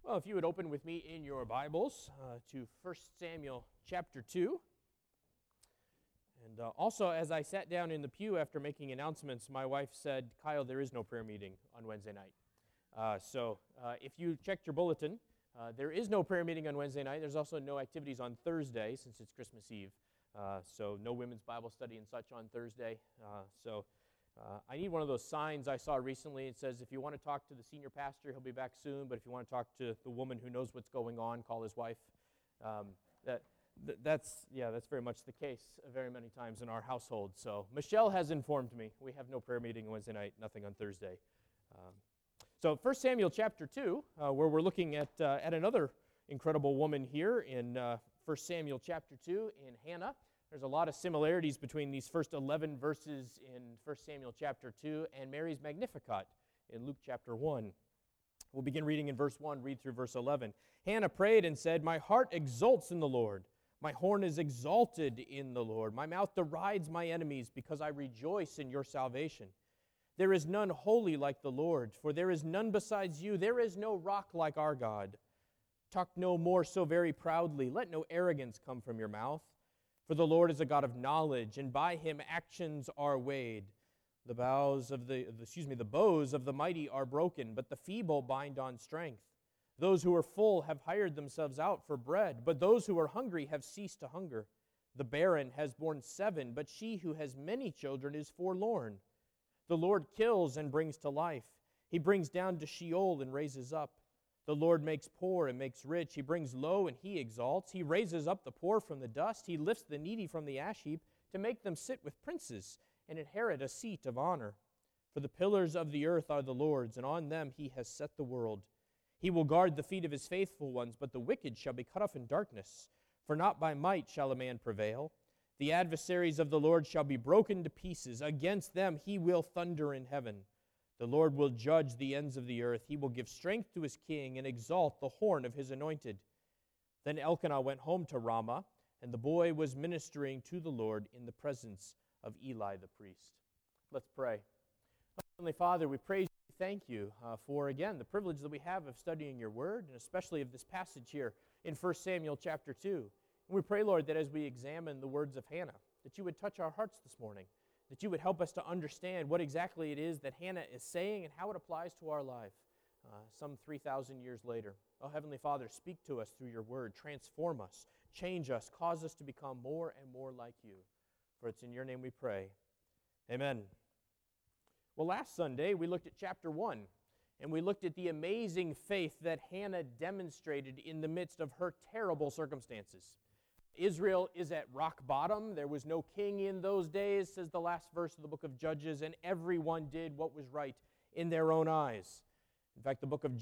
Well, if you would open with me in your Bibles to 1 Samuel chapter 2. And also, as I sat down in the pew after making announcements, my wife said, Kyle, there is no prayer meeting on Wednesday night. So if you checked your bulletin, there is no prayer meeting on Wednesday night. There's also no activities on Thursday since it's Christmas Eve. So no women's Bible study and such on Thursday. I need one of those signs I saw recently. It says, if you want to talk to the senior pastor, he'll be back soon. But if you want to talk to the woman who knows what's going on, call his wife. That's very much the case very many times in our household. So Michelle has informed me we have no prayer meeting Wednesday night, nothing on Thursday. So 1 Samuel chapter 2, where we're looking at another incredible woman here in 1 Samuel chapter 2 in Hannah. There's a lot of similarities between these first 11 verses in 1 Samuel chapter 2 and Mary's Magnificat in Luke chapter 1. We'll begin reading in verse 1, read through verse 11. Hannah prayed and said, "My heart exults in the Lord. My horn is exalted in the Lord. My mouth derides my enemies because I rejoice in your salvation. There is none holy like the Lord, for there is none besides you. There is no rock like our God. Talk no more so very proudly. Let no arrogance come from your mouth. For the Lord is a God of knowledge, and by him actions are weighed. The bows of the bows of the mighty are broken, but the feeble bind on strength. Those who are full have hired themselves out for bread, but those who are hungry have ceased to hunger. The barren has borne 7, but she who has many children is forlorn. The Lord kills and brings to life. He brings down to Sheol and raises up. The Lord makes poor and makes rich. He brings low and he exalts. He raises up the poor from the dust. He lifts the needy from the ash heap to make them sit with princes and inherit a seat of honor. For the pillars of the earth are the Lord's, and on them he has set the world. He will guard the feet of his faithful ones, but the wicked shall be cut off in darkness. For not by might shall a man prevail. The adversaries of the Lord shall be broken to pieces. Against them he will thunder in heaven. The Lord will judge the ends of the earth. He will give strength to his king and exalt the horn of his anointed. Then Elkanah went home to Ramah, and the boy was ministering to the Lord in the presence of Eli the priest. Let's pray. Heavenly Father, we praise you, thank you for, again, the privilege that we have of studying your word, and especially of this passage here in 1 Samuel chapter 2. And we pray, Lord, that as we examine the words of Hannah, that you would touch our hearts this morning, that you would help us to understand what exactly it is that Hannah is saying and how it applies to our life some 3,000 years later. Oh, Heavenly Father, speak to us through your word. Transform us, change us, cause us to become more and more like you. For it's in your name we pray. Amen. Well, last Sunday we looked at chapter 1, and we looked at the amazing faith that Hannah demonstrated in the midst of her terrible circumstances. Israel is at rock bottom. There was no king in those days, says the last verse of the book of Judges, and everyone did what was right in their own eyes. In fact, the book of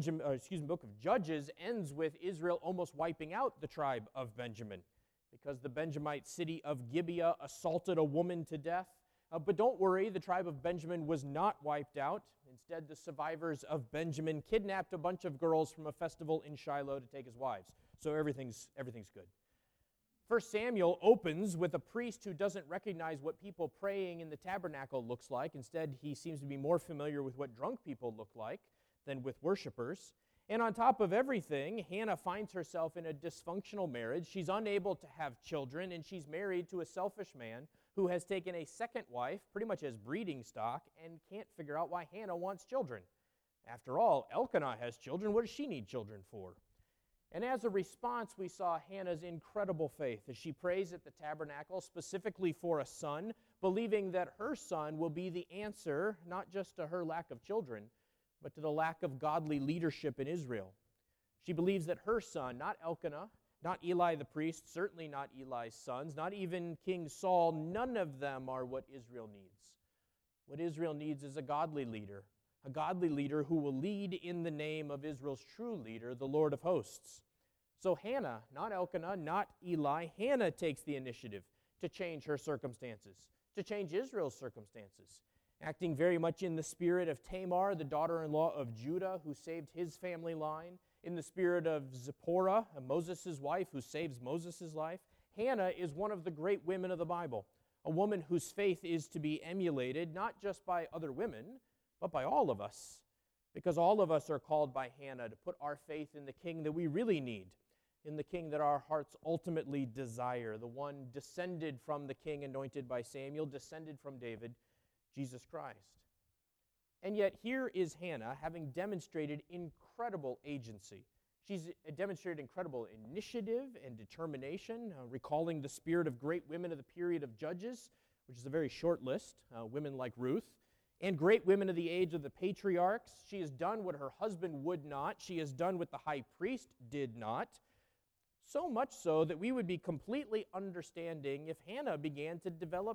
Judges ends with Israel almost wiping out the tribe of Benjamin because the Benjamite city of Gibeah assaulted a woman to death. But don't worry, the tribe of Benjamin was not wiped out. Instead, the survivors of Benjamin kidnapped a bunch of girls from a festival in Shiloh to take as wives. So everything's good. 1 Samuel opens with a priest who doesn't recognize what people praying in the tabernacle looks like. Instead, he seems to be more familiar with what drunk people look like than with worshipers. And on top of everything, Hannah finds herself in a dysfunctional marriage. She's unable to have children, and she's married to a selfish man who has taken a second wife, pretty much as breeding stock, and can't figure out why Hannah wants children. After all, Elkanah has children. What does she need children for? And as a response, we saw Hannah's incredible faith as she prays at the tabernacle, specifically for a son, believing that her son will be the answer, not just to her lack of children, but to the lack of godly leadership in Israel. She believes that her son, not Elkanah, not Eli the priest, certainly not Eli's sons, not even King Saul, none of them are what Israel needs. What Israel needs is a godly leader who will lead in the name of Israel's true leader, the Lord of hosts. So Hannah, not Elkanah, not Eli, Hannah takes the initiative to change her circumstances, to change Israel's circumstances, acting very much in the spirit of Tamar, the daughter-in-law of Judah, who saved his family line, in the spirit of Zipporah, Moses' wife, who saves Moses' life. Hannah is one of the great women of the Bible, a woman whose faith is to be emulated not just by other women, but by all of us. Because all of us are called by Hannah to put our faith in the king that we really need, in the king that our hearts ultimately desire, the one descended from the king anointed by Samuel, descended from David, Jesus Christ. And yet here is Hannah having demonstrated incredible agency. She's demonstrated incredible initiative and determination, recalling the spirit of great women of the period of Judges, which is a very short list, women like Ruth, and great women of the age of the patriarchs. She has done what her husband would not. She has done what the high priest did not. So much so that we would be completely understanding if Hannah began to develop,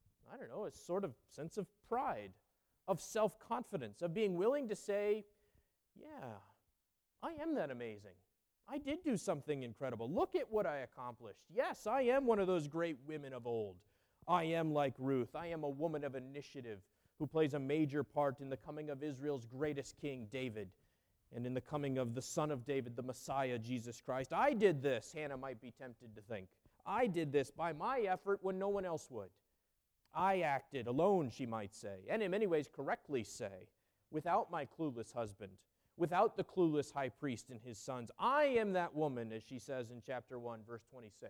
a sort of sense of pride, of self-confidence, of being willing to say, yeah, I am that amazing. I did do something incredible. Look at what I accomplished. Yes, I am one of those great women of old. I am like Ruth. I am a woman of initiative who plays a major part in the coming of Israel's greatest king, David, and in the coming of the son of David, the Messiah, Jesus Christ. I did this, Hannah might be tempted to think. I did this by my effort when no one else would. I acted alone, she might say, and in many ways correctly say, without my clueless husband, without the clueless high priest and his sons. I am that woman, as she says in chapter 1, verse 26.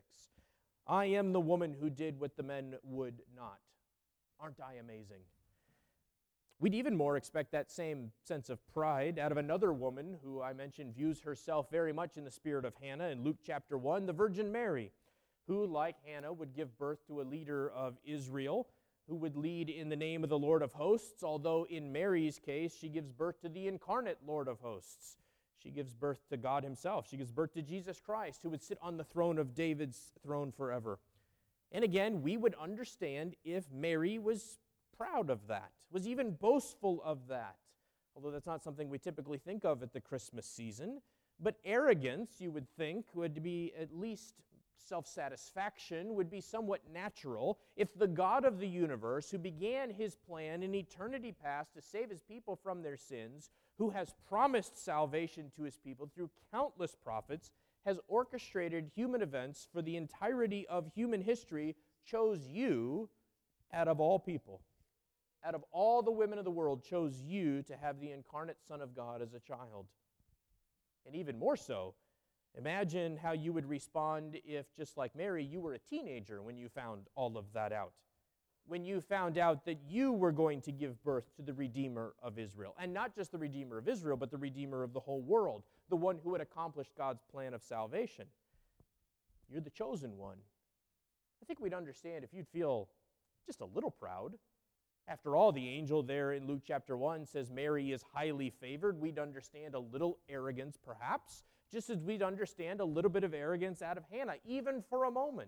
I am the woman who did what the men would not. Aren't I amazing? We'd even more expect that same sense of pride out of another woman who I mentioned views herself very much in the spirit of Hannah in Luke chapter 1, the Virgin Mary, who, like Hannah, would give birth to a leader of Israel, who would lead in the name of the Lord of hosts, although in Mary's case, she gives birth to the incarnate Lord of hosts. She gives birth to God himself. She gives birth to Jesus Christ, who would sit on the throne of David's throne forever. And again, we would understand if Mary was proud of that, was even boastful of that, although that's not something we typically think of at the Christmas season. But arrogance, you would think, would be at least self-satisfaction, would be somewhat natural if the God of the universe, who began his plan in eternity past to save his people from their sins, who has promised salvation to his people through countless prophets, has orchestrated human events for the entirety of human history, chose you out of all people. Out of all the women of the world, chose you to have the incarnate Son of God as a child. And even more so, imagine how you would respond if, just like Mary, you were a teenager when you found all of that out. When you found out that you were going to give birth to the Redeemer of Israel. And not just the Redeemer of Israel, but the Redeemer of the whole world. The one who had accomplished God's plan of salvation. You're the chosen one. I think we'd understand if you'd feel just a little proud. After all, the angel there in Luke chapter 1 says Mary is highly favored. We'd understand a little arrogance, perhaps, just as we'd understand a little bit of arrogance out of Hannah, even for a moment.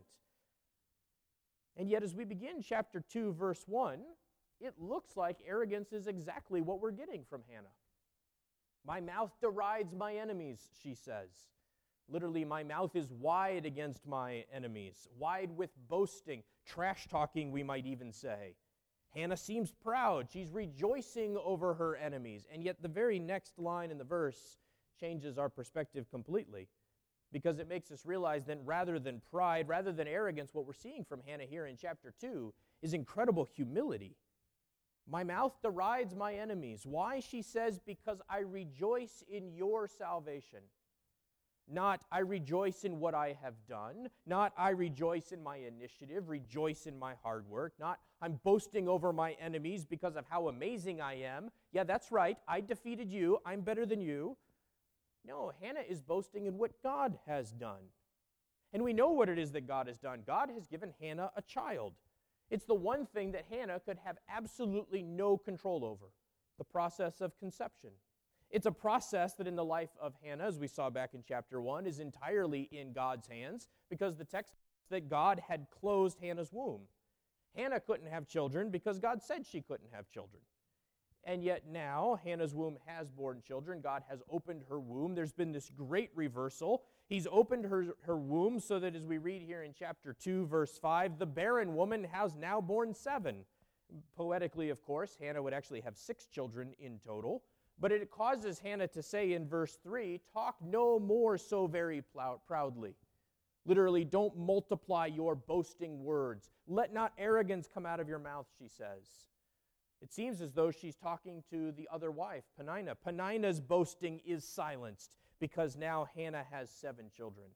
And yet, as we begin chapter 2, verse 1, it looks like arrogance is exactly what we're getting from Hannah. My mouth derides my enemies, she says. Literally, my mouth is wide against my enemies, wide with boasting, trash-talking, we might even say. Hannah seems proud. She's rejoicing over her enemies. And yet the very next line in the verse changes our perspective completely, because it makes us realize that rather than pride, rather than arrogance, what we're seeing from Hannah here in chapter 2 is incredible humility. My mouth derides my enemies. Why? She says, because I rejoice in your salvation. Not, I rejoice in what I have done. Not, I rejoice in my initiative, rejoice in my hard work. Not, I'm boasting over my enemies because of how amazing I am. Yeah, that's right, I defeated you, I'm better than you. No, Hannah is boasting in what God has done. And we know what it is that God has done. God has given Hannah a child. It's the one thing that Hannah could have absolutely no control over, the process of conception. It's a process that in the life of Hannah, as we saw back in chapter 1, is entirely in God's hands, because the text says that God had closed Hannah's womb. Hannah couldn't have children because God said she couldn't have children. And yet now, Hannah's womb has borne children. God has opened her womb. There's been this great reversal. He's opened her womb so that, as we read here in chapter 2, verse 5, the barren woman has now borne 7. Poetically, of course, Hannah would actually have 6 children in total. But it causes Hannah to say in verse 3, talk no more so very proudly. Literally, don't multiply your boasting words. Let not arrogance come out of your mouth, she says. It seems as though she's talking to the other wife, Peninnah. Peninnah's boasting is silenced because now Hannah has 7 children.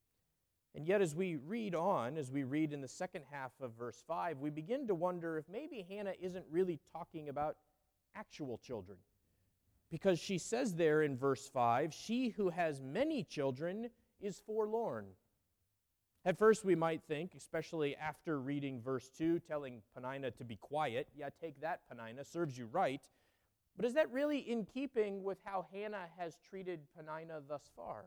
And yet as we read on, as we read in the second half of verse 5, we begin to wonder if maybe Hannah isn't really talking about actual children. Because she says there in verse 5, she who has many children is forlorn. At first we might think, especially after reading verse 2, telling Peninnah to be quiet, yeah, take that, Peninnah, serves you right. But is that really in keeping with how Hannah has treated Peninnah thus far?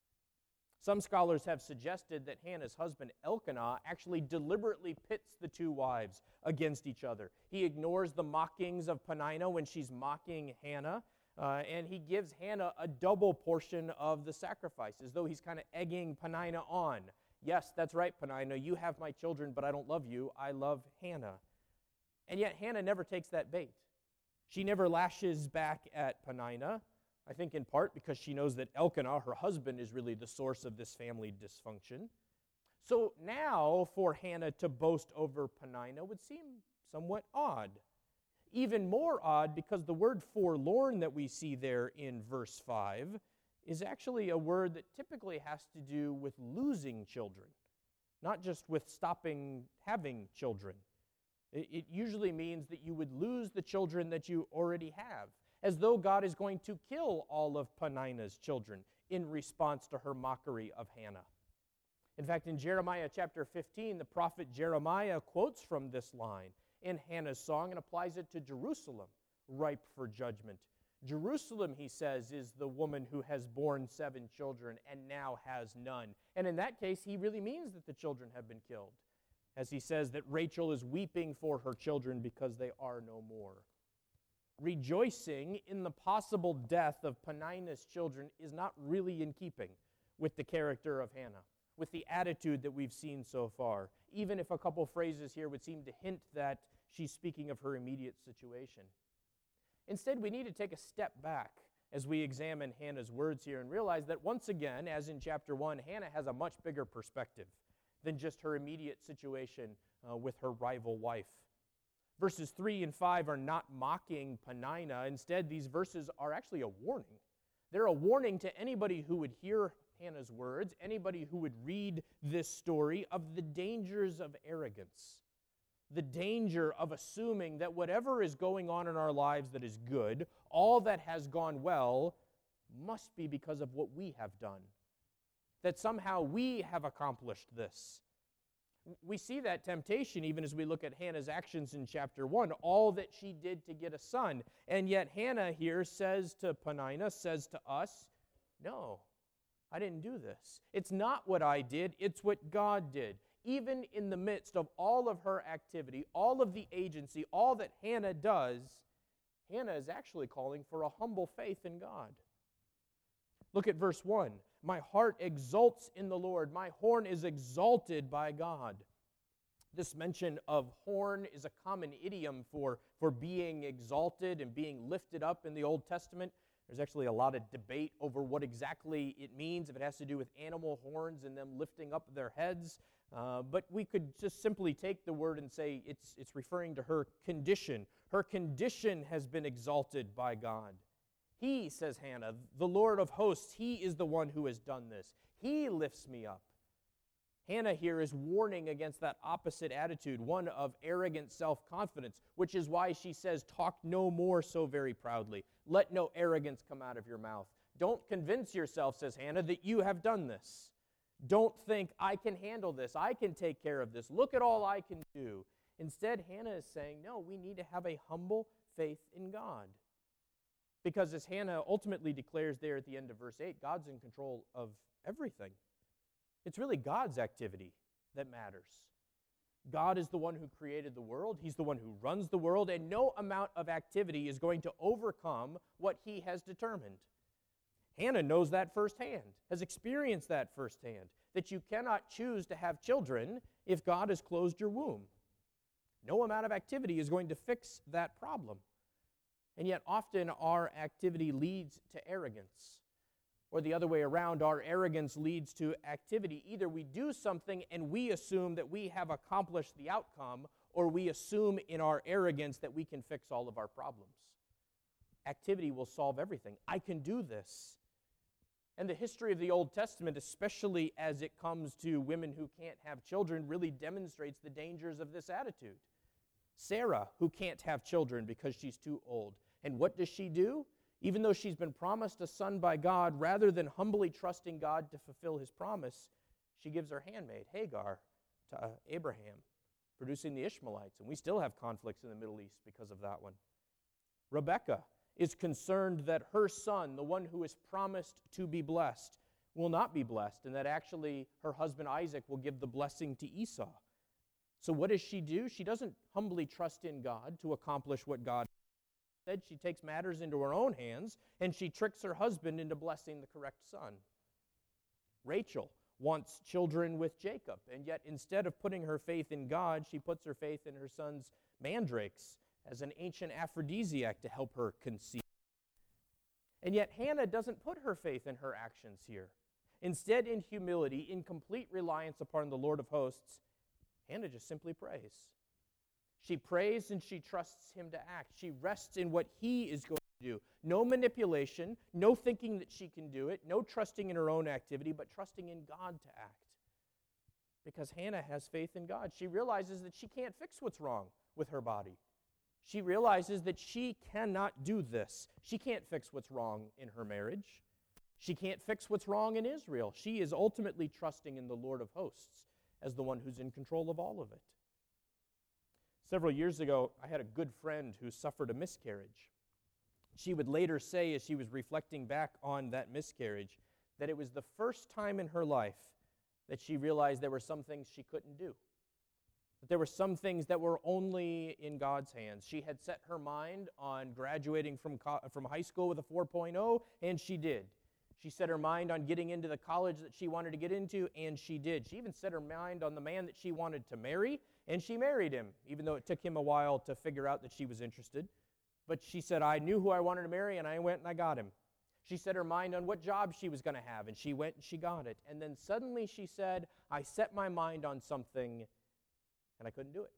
Some scholars have suggested that Hannah's husband Elkanah actually deliberately pits the 2 wives against each other. He ignores the mockings of Peninnah when she's mocking Hannah, and he gives Hannah a double portion of the sacrifice, as though he's kind of egging Peninnah on. Yes, that's right, Peninnah, you have my children, but I don't love you. I love Hannah. And yet Hannah never takes that bait. She never lashes back at Peninnah, I think in part because she knows that Elkanah, her husband, is really the source of this family dysfunction. So now for Hannah to boast over Peninnah would seem somewhat odd. Even more odd because the word forlorn that we see there in verse 5 is actually a word that typically has to do with losing children, not just with stopping having children. It usually means that you would lose the children that you already have, as though God is going to kill all of Peninnah's children in response to her mockery of Hannah. In fact, in Jeremiah chapter 15, the prophet Jeremiah quotes from this line in Hannah's song and applies it to Jerusalem, ripe for judgment. Jerusalem, he says, is the woman who has borne 7 children and now has none. And in that case, he really means that the children have been killed, as he says that Rachel is weeping for her children because they are no more. Rejoicing in the possible death of Peninnah's children is not really in keeping with the character of Hannah, with the attitude that we've seen so far, even if a couple phrases here would seem to hint that she's speaking of her immediate situation. Instead, we need to take a step back as we examine Hannah's words here and realize that once again, as in chapter 1, Hannah has a much bigger perspective than just her immediate situation with her rival wife. Verses 3 and 5 are not mocking Peninnah. Instead, these verses are actually a warning. They're a warning to anybody who would hear Hannah's words, anybody who would read this story, of the dangers of arrogance, the danger of assuming that whatever is going on in our lives that is good, all that has gone well, must be because of what we have done, that somehow we have accomplished this. We see that temptation even as we look at Hannah's actions in chapter 1, all that she did to get a son. And yet Hannah here says to Peninnah, says to us, no, I didn't do this. It's not what I did, it's what God did. Even in the midst of all of her activity, all of the agency, all that Hannah does, Hannah is actually calling for a humble faith in God. Look at verse 1. My heart exults in the Lord. My horn is exalted by God. This mention of horn is a common idiom for being exalted and being lifted up in the Old Testament. There's actually a lot of debate over what exactly it means, if it has to do with animal horns and them lifting up their heads. But we could just simply take the word and say it's referring to her condition. Her condition has been exalted by God. He, says Hannah, the Lord of hosts, He is the one who has done this. He lifts me up. Hannah here is warning against that opposite attitude, one of arrogant self-confidence, which is why she says, talk no more so very proudly. Let no arrogance come out of your mouth. Don't convince yourself, says Hannah, that you have done this. Don't think, I can handle this, I can take care of this, look at all I can do. Instead, Hannah is saying, no, we need to have a humble faith in God. Because as Hannah ultimately declares there at the end of verse 8, God's in control of everything. It's really God's activity that matters. God is the one who created the world. He's the one who runs the world, and no amount of activity is going to overcome what He has determined. Hannah knows that firsthand, has experienced that firsthand, that you cannot choose to have children if God has closed your womb. No amount of activity is going to fix that problem. And yet often our activity leads to arrogance. Or the other way around, our arrogance leads to activity. Either we do something and we assume that we have accomplished the outcome, or we assume in our arrogance that we can fix all of our problems. Activity will solve everything. I can do this. And the history of the Old Testament, especially as it comes to women who can't have children, really demonstrates the dangers of this attitude. Sarah, who can't have children because she's too old. And what does she do? Even though she's been promised a son by God, rather than humbly trusting God to fulfill his promise, she gives her handmaid, Hagar, to Abraham, producing the Ishmaelites. And we still have conflicts in the Middle East because of that one. Rebekah is concerned that her son, the one who is promised to be blessed, will not be blessed, and that actually her husband Isaac will give the blessing to Esau. So what does she do? She doesn't humbly trust in God to accomplish what God said. She takes matters into her own hands, and she tricks her husband into blessing the correct son. Rachel wants children with Jacob, and yet instead of putting her faith in God, she puts her faith in her son's mandrakes as an ancient aphrodisiac to help her conceive. And yet Hannah doesn't put her faith in her actions here. Instead, in humility, in complete reliance upon the Lord of hosts, Hannah just simply prays. She prays and she trusts him to act. She rests in what he is going to do. No manipulation, no thinking that she can do it, no trusting in her own activity, but trusting in God to act. Because Hannah has faith in God. She realizes that she can't fix what's wrong with her body. She realizes that she cannot do this. She can't fix what's wrong in her marriage. She can't fix what's wrong in Israel. She is ultimately trusting in the Lord of hosts as the one who's in control of all of it. Several years ago, I had a good friend who suffered a miscarriage. She would later say, as she was reflecting back on that miscarriage, that it was the first time in her life that she realized there were some things she couldn't do. That there were some things that were only in God's hands. She had set her mind on graduating from high school with a 4.0, and she did. She set her mind on getting into the college that she wanted to get into, and she did. She even set her mind on the man that she wanted to marry, and she married him, even though it took him a while to figure out that she was interested. But she said, I knew who I wanted to marry, and I went and I got him. She set her mind on what job she was going to have, and she went and she got it. And then suddenly she said, I set my mind on something, and I couldn't do it.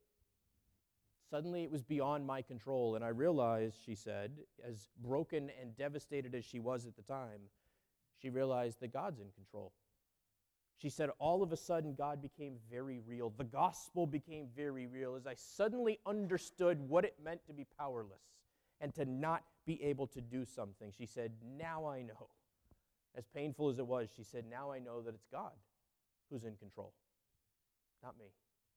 Suddenly it was beyond my control, and I realized, she said, as broken and devastated as she was at the time, she realized that God's in control. She said, all of a sudden, God became very real. The gospel became very real as I suddenly understood what it meant to be powerless and to not be able to do something. She said, now I know. As painful as it was, she said, now I know that it's God who's in control, not me.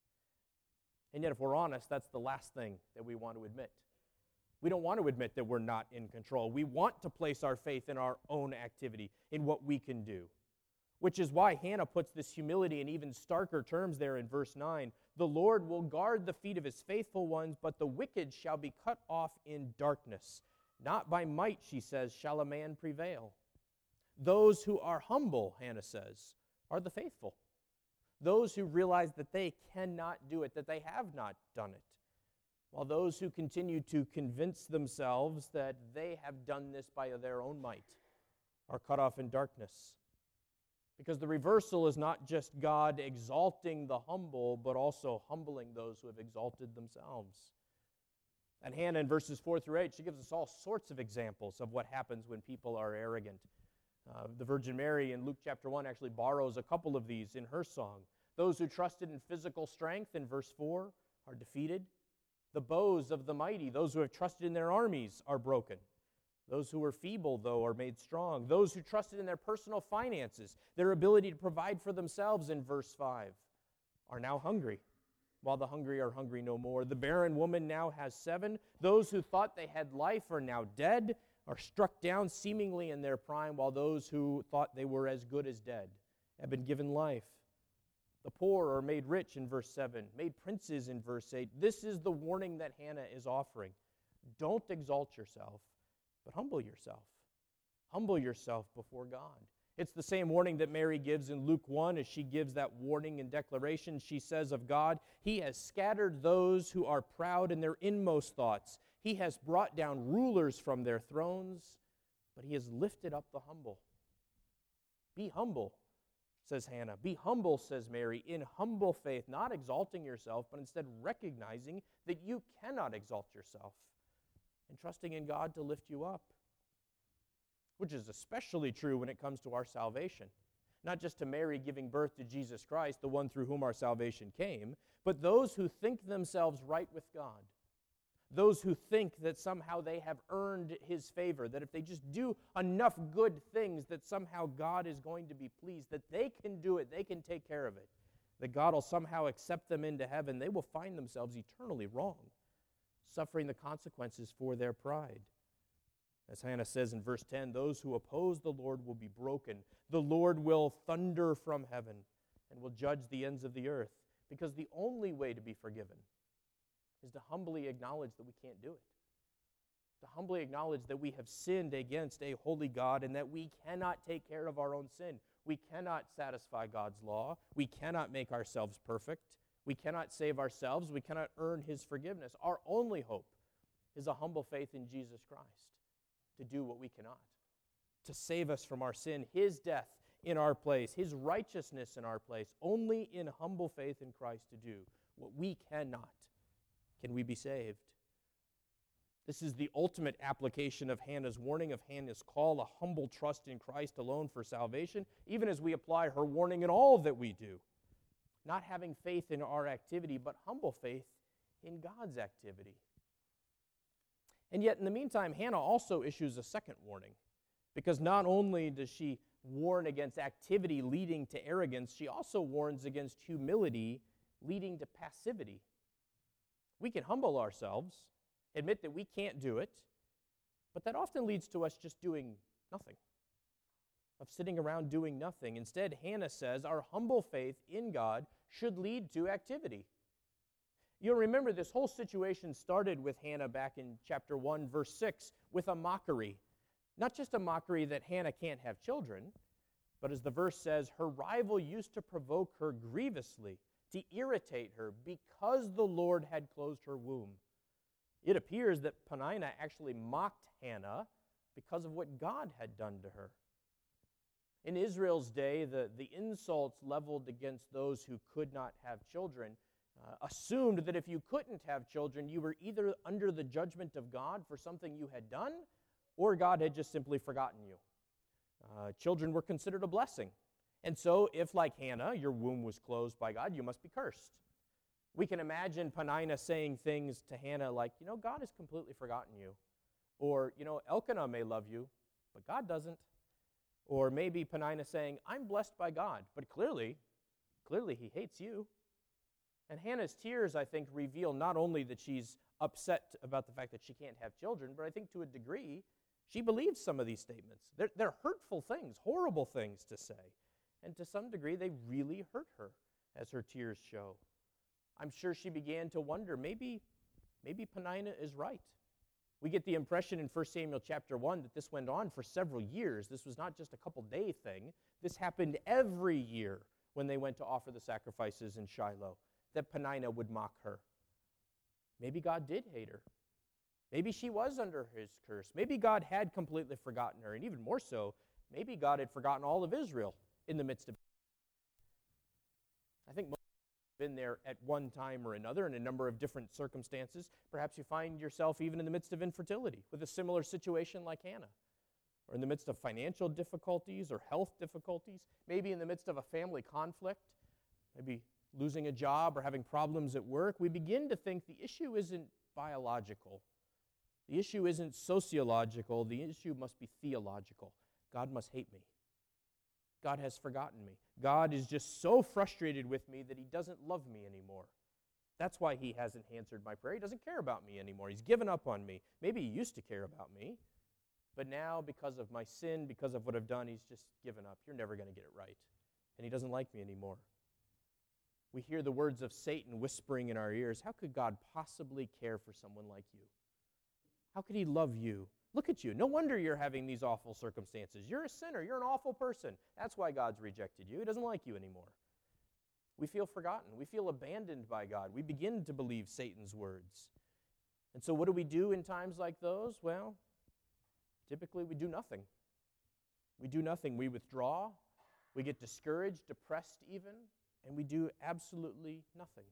And yet, if we're honest, that's the last thing that we want to admit. We don't want to admit that we're not in control. We want to place our faith in our own activity, in what we can do. Which is why Hannah puts this humility in even starker terms there in verse 9. The Lord will guard the feet of his faithful ones, but the wicked shall be cut off in darkness. Not by might, she says, shall a man prevail. Those who are humble, Hannah says, are the faithful. Those who realize that they cannot do it, that they have not done it. While those who continue to convince themselves that they have done this by their own might are cut off in darkness. Because the reversal is not just God exalting the humble, but also humbling those who have exalted themselves. And Hannah, in verses 4 through 8, she gives us all sorts of examples of what happens when people are arrogant. The Virgin Mary in Luke chapter 1 actually borrows a couple of these in her song. Those who trusted in physical strength, in verse 4, are defeated. The bows of the mighty, those who have trusted in their armies, are broken. Those who were feeble, though, are made strong. Those who trusted in their personal finances, their ability to provide for themselves, in verse 5, are now hungry, while the hungry are hungry no more. The barren woman now has 7. Those who thought they had life are now dead, are struck down seemingly in their prime, while those who thought they were as good as dead have been given life. The poor are made rich in verse 7, made princes in verse 8. This is the warning that Hannah is offering. Don't exalt yourself, but humble yourself. Humble yourself before God. It's the same warning that Mary gives in Luke 1 as she gives that warning and declaration. She says of God, He has scattered those who are proud in their inmost thoughts. He has brought down rulers from their thrones, but He has lifted up the humble. Be humble, says Hannah. Be humble, says Mary, in humble faith, not exalting yourself, but instead recognizing that you cannot exalt yourself and trusting in God to lift you up, which is especially true when it comes to our salvation. Not just to Mary giving birth to Jesus Christ, the one through whom our salvation came, but those who think themselves right with God. Those who think that somehow they have earned His favor, that if they just do enough good things, that somehow God is going to be pleased, that they can do it, they can take care of it, that God will somehow accept them into heaven, they will find themselves eternally wrong, suffering the consequences for their pride. As Hannah says in verse 10, those who oppose the Lord will be broken. The Lord will thunder from heaven and will judge the ends of the earth, because the only way to be forgiven is to humbly acknowledge that we can't do it. To humbly acknowledge that we have sinned against a holy God and that we cannot take care of our own sin. We cannot satisfy God's law. We cannot make ourselves perfect. We cannot save ourselves. We cannot earn His forgiveness. Our only hope is a humble faith in Jesus Christ to do what we cannot, to save us from our sin, His death in our place, His righteousness in our place. Only in humble faith in Christ to do what we cannot can we be saved. This is the ultimate application of Hannah's warning, of Hannah's call, a humble trust in Christ alone for salvation, even as we apply her warning in all that we do. Not having faith in our activity, but humble faith in God's activity. And yet, in the meantime, Hannah also issues a second warning, because not only does she warn against activity leading to arrogance, she also warns against humility leading to passivity. We can humble ourselves, admit that we can't do it, but that often leads to us just doing nothing, of sitting around doing nothing. Instead, Hannah says our humble faith in God should lead to activity. You'll remember this whole situation started with Hannah back in chapter 1, verse 6, with a mockery. Not just a mockery that Hannah can't have children, but as the verse says, her rival used to provoke her grievously, to irritate her, because the Lord had closed her womb. It appears that Peninnah actually mocked Hannah because of what God had done to her. In Israel's day, the insults leveled against those who could not have children assumed that if you couldn't have children, you were either under the judgment of God for something you had done, or God had just simply forgotten you. Children were considered a blessing. And so, if, like Hannah, your womb was closed by God, you must be cursed. We can imagine Peninnah saying things to Hannah like, God has completely forgotten you. Or, Elkanah may love you, but God doesn't. Or maybe Peninnah saying, I'm blessed by God, but clearly He hates you. And Hannah's tears, I think, reveal not only that she's upset about the fact that she can't have children, but I think to a degree, she believes some of these statements. They're hurtful things, horrible things to say. And to some degree, they really hurt her, as her tears show. I'm sure she began to wonder, maybe Peninnah is right. We get the impression in 1 Samuel chapter 1 that this went on for several years. This was not just a couple-day thing. This happened every year when they went to offer the sacrifices in Shiloh, that Peninnah would mock her. Maybe God did hate her. Maybe she was under His curse. Maybe God had completely forgotten her. And even more so, maybe God had forgotten all of Israel in the midst of it. I think most have been there at one time or another in a number of different circumstances. Perhaps you find yourself even in the midst of infertility with a similar situation like Hannah, or in the midst of financial difficulties or health difficulties, maybe in the midst of a family conflict, maybe losing a job or having problems at work. We begin to think the issue isn't biological. The issue isn't sociological. The issue must be theological. God must hate me. God has forgotten me. God is just so frustrated with me that He doesn't love me anymore. That's why He hasn't answered my prayer. He doesn't care about me anymore. He's given up on me. Maybe He used to care about me, but now because of my sin, because of what I've done, He's just given up. You're never going to get it right. And He doesn't like me anymore. We hear the words of Satan whispering in our ears. How could God possibly care for someone like you? How could He love you? Look at you. No wonder you're having these awful circumstances. You're a sinner. You're an awful person. That's why God's rejected you. He doesn't like you anymore. We feel forgotten. We feel abandoned by God. We begin to believe Satan's words. And so what do we do in times like those? Well, typically we do nothing. We do nothing. We withdraw. We get discouraged, depressed even, and we do absolutely nothing.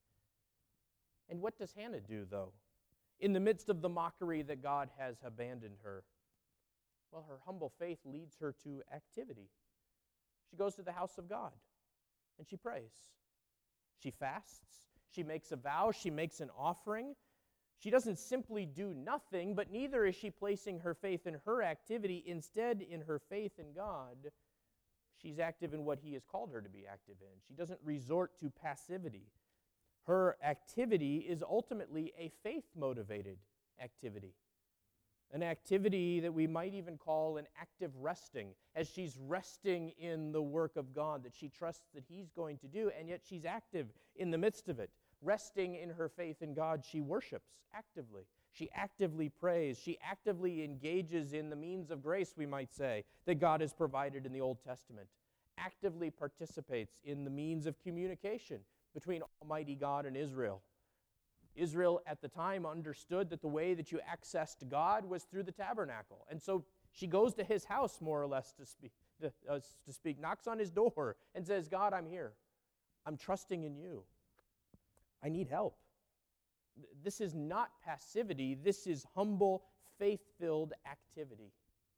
And what does Hannah do, though? In the midst of the mockery that God has abandoned her, well, her humble faith leads her to activity. She goes to the house of God, and she prays. She fasts. She makes a vow. She makes an offering. She doesn't simply do nothing, but neither is she placing her faith in her activity. Instead, in her faith in God, she's active in what He has called her to be active in. She doesn't resort to passivity. Her activity is ultimately a faith-motivated activity, an activity that we might even call an active resting, as she's resting in the work of God that she trusts that He's going to do, and yet she's active in the midst of it. Resting in her faith in God, she worships actively. She actively prays. She actively engages in the means of grace, we might say, that God has provided in the Old Testament. Actively participates in the means of communication between Almighty God and Israel. Israel at the time understood that the way that you accessed God was through the tabernacle. And so she goes to His house, more or less, to speak, knocks on His door and says, God, I'm here. I'm trusting in You. I need help. This is not passivity. This is humble, faith-filled activity.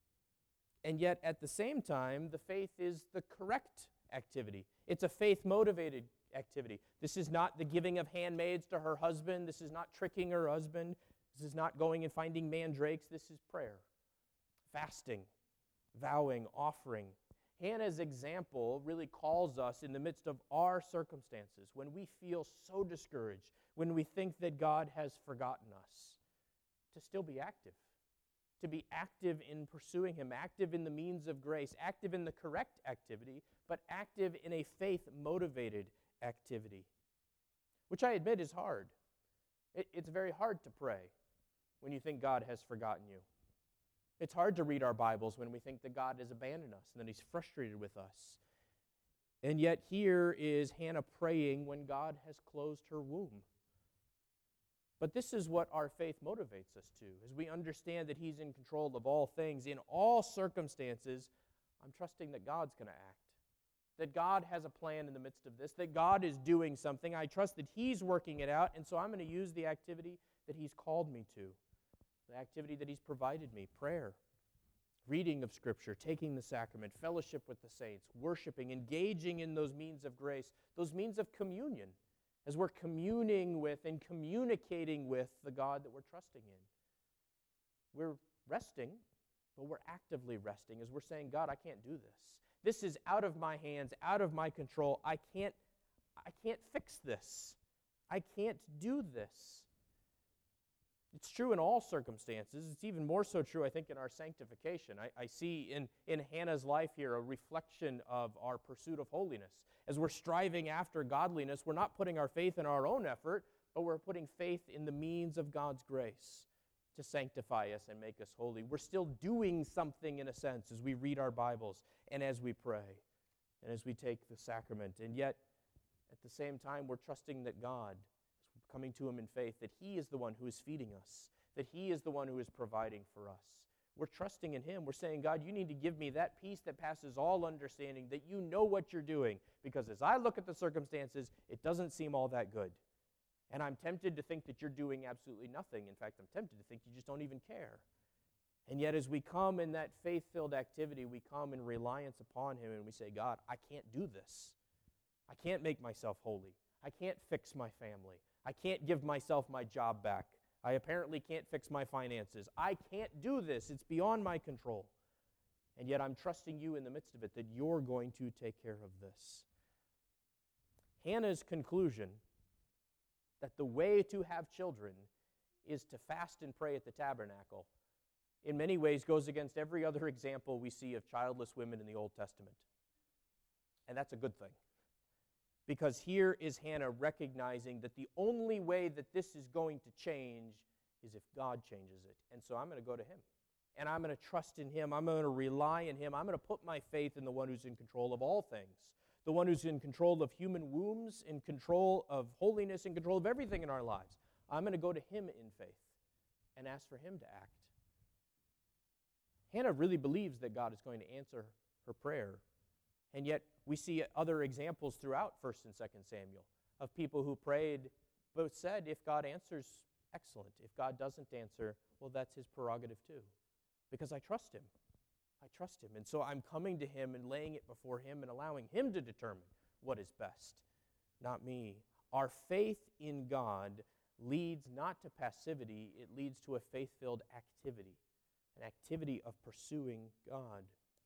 And yet, at the same time, the faith is the correct activity. It's a faith-motivated activity. This is not the giving of handmaids to her husband. This is not tricking her husband. This is not going and finding mandrakes. This is prayer, fasting, vowing, offering. Hannah's example really calls us in the midst of our circumstances, when we feel so discouraged, when we think that God has forgotten us, to still be active, to be active in pursuing Him, active in the means of grace, active in the correct activity, but active in a faith-motivated activity, which I admit is hard. It's very hard to pray when you think God has forgotten you. It's hard to read our Bibles when we think that God has abandoned us and that He's frustrated with us. And yet here is Hannah praying when God has closed her womb. But this is what our faith motivates us to, as we understand that He's in control of all things. In all circumstances, I'm trusting that God's going to act, that God has a plan in the midst of this, that God is doing something. I trust that He's working it out, and so I'm going to use the activity that He's called me to, the activity that He's provided me, prayer, reading of Scripture, taking the sacrament, fellowship with the saints, worshiping, engaging in those means of grace, those means of communion, as we're communing with and communicating with the God that we're trusting in. We're resting, but we're actively resting as we're saying, God, I can't do this. This is out of my hands, out of my control. I can't fix this. I can't do this. It's true in all circumstances. It's even more so true, I think, in our sanctification. I see in Hannah's life here a reflection of our pursuit of holiness. As we're striving after godliness, we're not putting our faith in our own effort, but we're putting faith in the means of God's grace to sanctify us and make us holy. We're still doing something, in a sense, as we read our Bibles and as we pray and as we take the sacrament. And yet, at the same time, we're trusting that God, coming to Him in faith, that He is the one who is feeding us, that He is the one who is providing for us. We're trusting in Him. We're saying, God, you need to give me that peace that passes all understanding, that you know what you're doing, because as I look at the circumstances, it doesn't seem all that good. And I'm tempted to think that you're doing absolutely nothing. In fact, I'm tempted to think you just don't even care. And yet as we come in that faith-filled activity, we come in reliance upon Him and we say, God, I can't do this. I can't make myself holy. I can't fix my family. I can't give myself my job back. I apparently can't fix my finances. I can't do this. It's beyond my control. And yet I'm trusting you in the midst of it that you're going to take care of this. Hannah's conclusion that the way to have children is to fast and pray at the tabernacle, in many ways goes against every other example we see of childless women in the Old Testament. And that's a good thing. Because here is Hannah recognizing that the only way that this is going to change is if God changes it. And so I'm going to go to Him. And I'm going to trust in Him. I'm going to rely on Him. I'm going to put my faith in the one who's in control of all things. The one who's in control of human wombs, in control of holiness, in control of everything in our lives. I'm going to go to Him in faith and ask for Him to act. Hannah really believes that God is going to answer her prayer. And yet we see other examples throughout 1st and 2nd Samuel of people who prayed, but said, if God answers, excellent. If God doesn't answer, well, that's his prerogative too, because I trust him. I trust him. And so I'm coming to him and laying it before him and allowing him to determine what is best, not me. Our faith in God leads not to passivity, it leads to a faith-filled activity, an activity of pursuing God.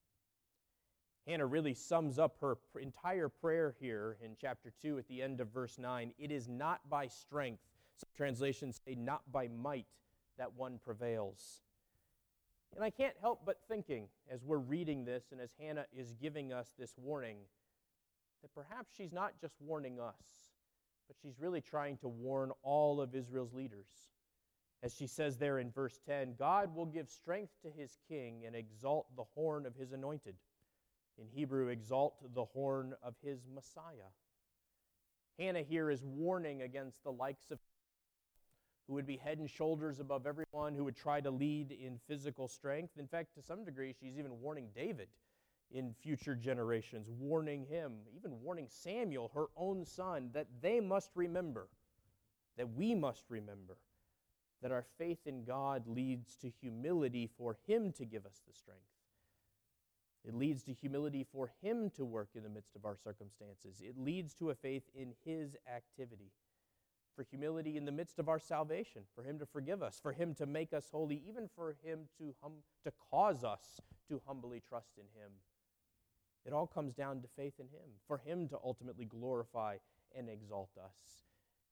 Hannah really sums up her entire prayer here in chapter 2 at the end of verse 9. It is not by strength, some translations say not by might, that one prevails. And I can't help but thinking, as we're reading this and as Hannah is giving us this warning, that perhaps she's not just warning us, but she's really trying to warn all of Israel's leaders. As she says there in verse 10, God will give strength to his king and exalt the horn of his anointed. In Hebrew, exalt the horn of his Messiah. Hannah here is warning against the likes of who would be head and shoulders above everyone, who would try to lead in physical strength. In fact, to some degree, she's even warning David in future generations, warning him, even warning Samuel, her own son, that they must remember, that we must remember, that our faith in God leads to humility for him to give us the strength. It leads to humility for him to work in the midst of our circumstances. It leads to a faith in his activity, for humility in the midst of our salvation, for him to forgive us, for him to make us holy, even for him to cause us to humbly trust in him. It all comes down to faith in him, for him to ultimately glorify and exalt us.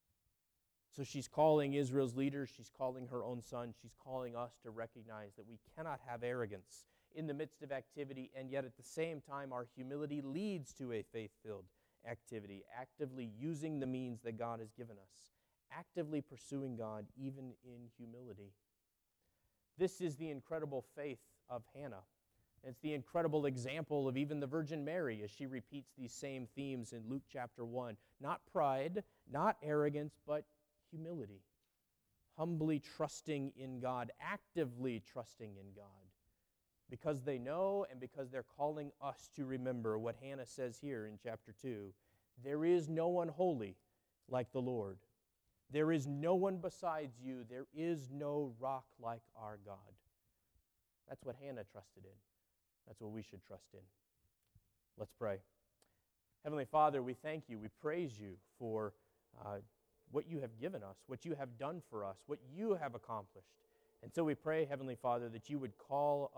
So she's calling Israel's leaders, she's calling her own son, she's calling us to recognize that we cannot have arrogance in the midst of activity, and yet at the same time our humility leads to a faith-filled activity, actively using the means that God has given us, actively pursuing God even in humility. This is the incredible faith of Hannah. It's the incredible example of even the Virgin Mary as she repeats these same themes in Luke chapter 1. Not pride, not arrogance, but humility. Humbly trusting in God, actively trusting in God. Because they know and because they're calling us to remember what Hannah says here in chapter 2. There is no one holy like the Lord. There is no one besides you. There is no rock like our God. That's what Hannah trusted in. That's what we should trust in. Let's pray. Heavenly Father, we thank you. We praise you for what you have given us, what you have done for us, what you have accomplished. And so we pray, Heavenly Father, that you would cause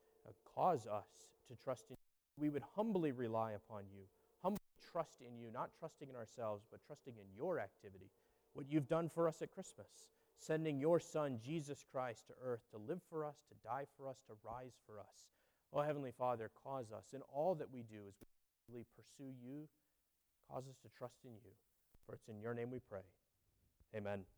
us to trust in you. We would humbly rely upon you, humbly trust in you, not trusting in ourselves, but trusting in your activity, what you've done for us at Christmas, sending your Son, Jesus Christ, to earth to live for us, to die for us, to rise for us. Oh, Heavenly Father, cause us in all that we do as we really pursue you, cause us to trust in you. For it's in your name we pray. Amen.